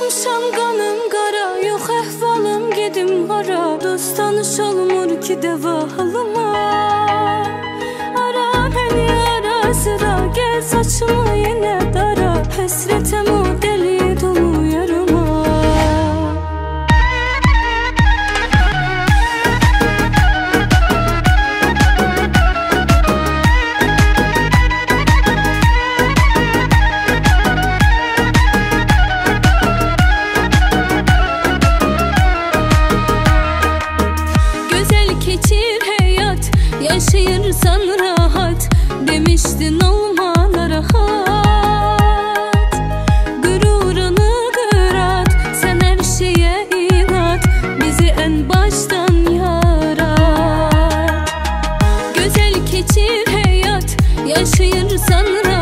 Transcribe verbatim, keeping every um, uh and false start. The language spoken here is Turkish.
Olmuşam qanım qara, yox əhvalım gedim hara. Dost tanış olmur ki dəva halıma. Ara məni ara sıra, gəl saçımı yenə dara. Həsrətəm o dəli dolu yarıma. Yaşayırsan rahat, demiştin olmana rahat. Gururunu kırat, sen her şeye inat. Bizi en baştan yarat. Güzel geçir hayat, yaşayırsan rahat.